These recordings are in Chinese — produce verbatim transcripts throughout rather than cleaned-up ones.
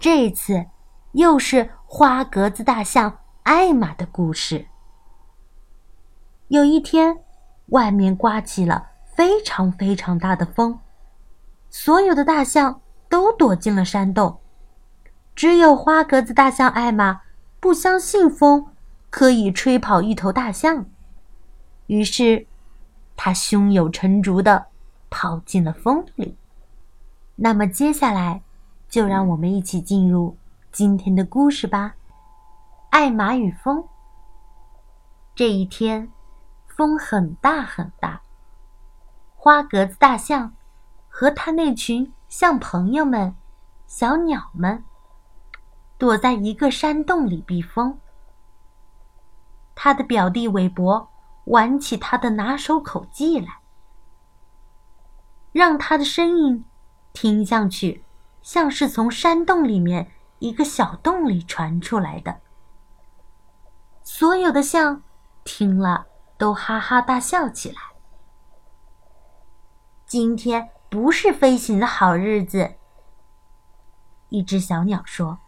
这一次又是花格子大象艾玛的故事。有一天，外面刮起了非常非常大的风，所有的大象都躲进了山洞，只有花格子大象艾玛不相信风可以吹跑一头大象，于是他胸有成竹地跑进了风里。那么接下来就让我们一起进入今天的故事吧。艾玛与风。这一天，风很大很大，花格子大象和他那群象朋友们、小鸟们躲在一个山洞里避风。他的表弟韦伯玩起他的拿手口技来，让他的声音听上去像是从山洞里面一个小洞里传出来的。所有的象听了都哈哈大笑起来。今天不是飞行的好日子，一只小鸟说。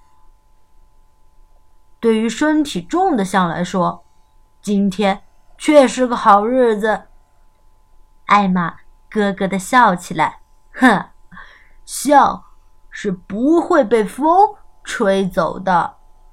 对于身体重的象来说，今天确是个好日子。 艾玛咯咯地笑起来， 哼，象是不会被风吹走的。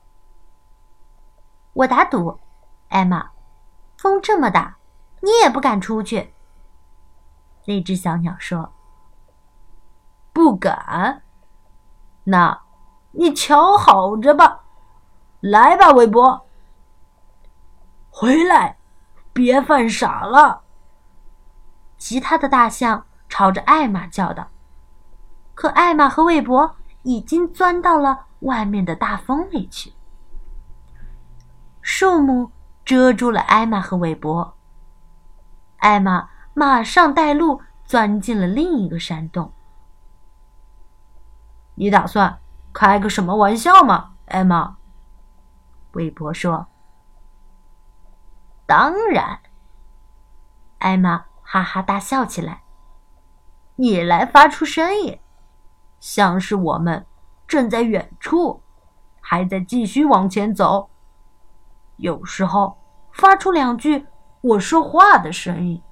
我打赌，艾玛，风这么大，你也不敢出去。那只小鸟说。 不敢？那你瞧好着吧。来吧，韦伯。回来，别犯傻了。 其他的大象朝着艾玛叫道，可艾玛和韦伯已经钻到了外面的大风里去。树木遮住了艾玛和韦伯，艾玛马上带路钻进了另一个山洞。 你打算开个什么玩笑吗，艾玛？ 韦伯说。当然。艾玛哈哈大笑起来。你来发出声音，像是我们正在远处，还在继续往前走。有时候发出两句我说话的声音。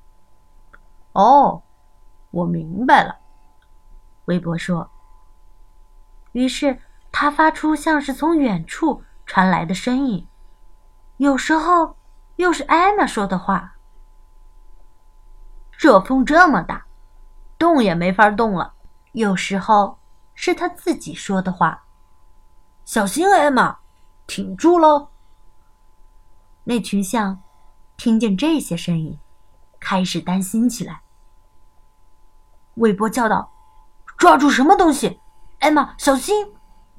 哦，我明白了， 韦伯说。于是他发出像是从远处传来的声音，有时候又是艾玛说的话。这风这么大，动也没法动了。有时候是他自己说的话。 小心，艾玛，挺住喽。 那群象听见这些声音，开始担心起来。韦伯叫道：抓住什么东西，艾玛，小心！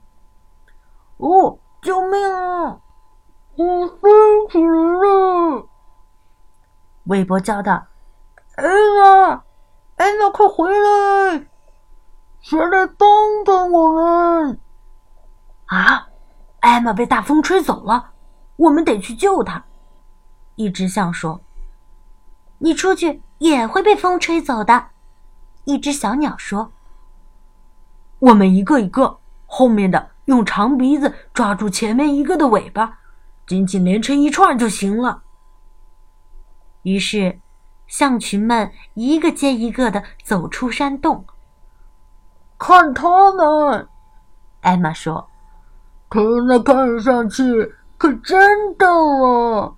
哦，救命啊！我飞起来了！ 韦伯叫道： 艾玛，艾玛，快回来！谁来帮帮我们？ 啊！艾玛被大风吹走了，我们得去救她。一只象说。你出去也会被风吹走的，一只小鸟说。 我们一个一个，后面的用长鼻子抓住前面一个的尾巴，紧紧连成一串就行了。 于是象群们一个接一个地走出山洞。 看他们， 艾玛说， 他那看上去可真逗啊！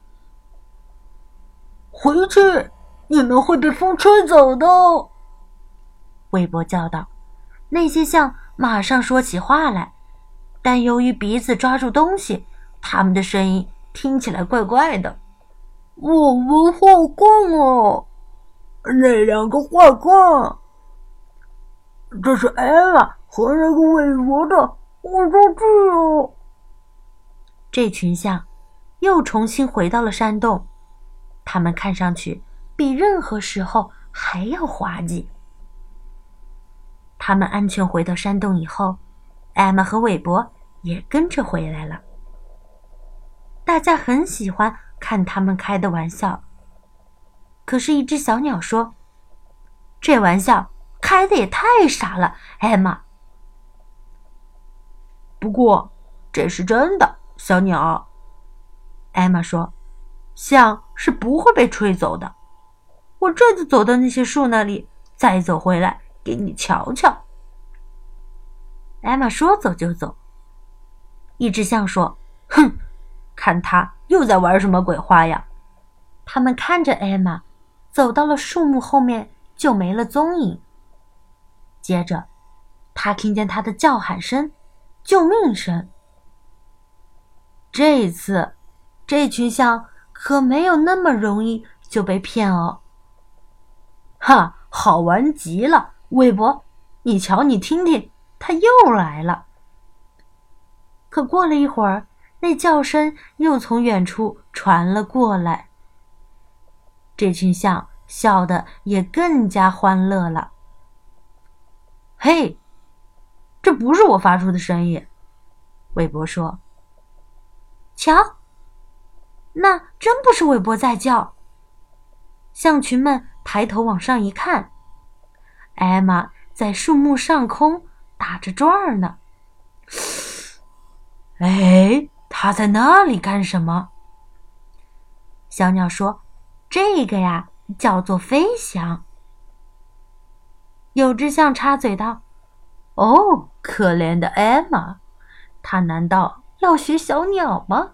回去，你们会被风吹走的。 韦伯叫道。那些象马上说起话来，但由于鼻子抓住东西，他们的声音听起来怪怪的。 我们坏棍啊！那两个坏棍，这是艾玛和那个韦伯的恶作剧哦。 这群象又重新回到了山洞，他们看上去比任何时候还要滑稽。他们安全回到山洞以后，艾玛和韦伯也跟着回来了。大家很喜欢看他们开的玩笑，可是一只小鸟说，这玩笑开的也太傻了，艾玛。 不过这是真的，小鸟。 艾玛说，象是不会被吹走的。我这就走到那些树那里，再走回来给你瞧瞧。艾玛说走就走。一只象说，哼，看他又在玩什么鬼花样。他们看着艾玛走到了树木后面，就没了踪影。接着他听见他的叫喊声，救命声。这一次这群象可没有那么容易就被骗哦。 哈，好玩极了，韦伯，你瞧你听听，他又来了。 可过了一会儿，那叫声又从远处传了过来。这群象笑得也更加欢乐了。 嘿，这不是我发出的声音，韦伯说。 瞧，那真不是韦伯在叫。象群们抬头往上一看，艾玛在树木上空打着转儿呢。 哎，他在那里干什么？ 小鸟说，这个呀叫做飞翔。有只象插嘴道，哦，可怜的艾玛，她难道要学小鸟吗？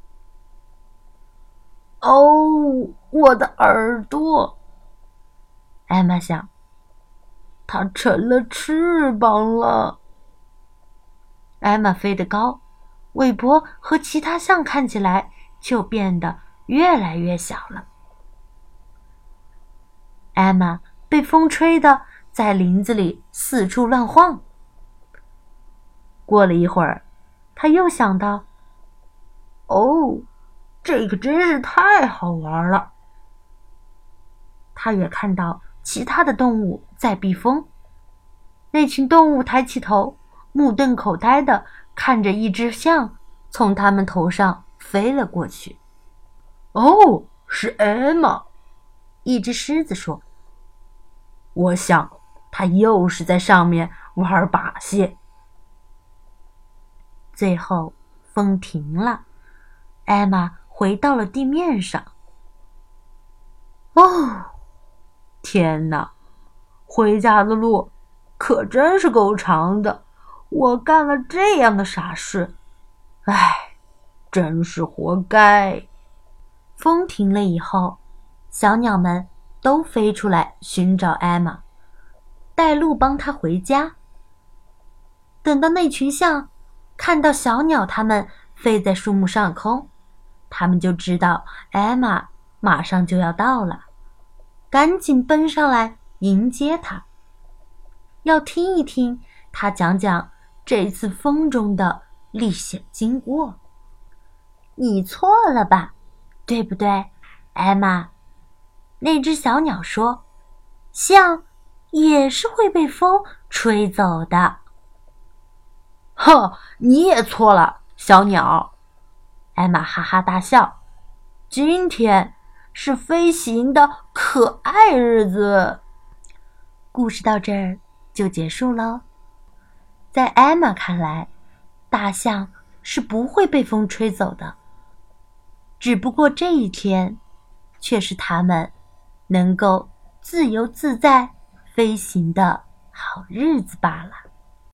哦，我的耳朵！ 艾玛想， 它成了翅膀了。 艾玛飞得高，韦伯和其他象看起来就变得越来越小了。艾玛被风吹得在林子里四处乱晃。过了一会儿，他又想到， 哦，这可真是太好玩了。 他也看到其他的动物在避风。那群动物抬起头，目瞪口呆地看着一只象从他们头上飞了过去。 哦，是艾玛， 一只狮子说。 我想他又是在上面玩把戏。 最后风停了，艾玛回到了地面上。 哦，天哪，回家的路可真是够长的，我干了这样的傻事，唉，真是活该。 风停了以后，小鸟们都飞出来寻找艾玛，带路帮她回家。等到那群象看到小鸟它们飞在树木上空，他们就知道艾玛马上就要到了，赶紧奔上来迎接她，要听一听她讲讲这次风中的历险经过。你错了吧，对不对，艾玛？那只小鸟说，象也是会被风吹走的。 呵，你也错了，小鸟。 艾玛哈哈大笑。 今天是飞行的可爱日子。 故事到这儿就结束喽。在艾玛看来，大象是不会被风吹走的，只不过这一天却是它们能够自由自在飞行的好日子罢了。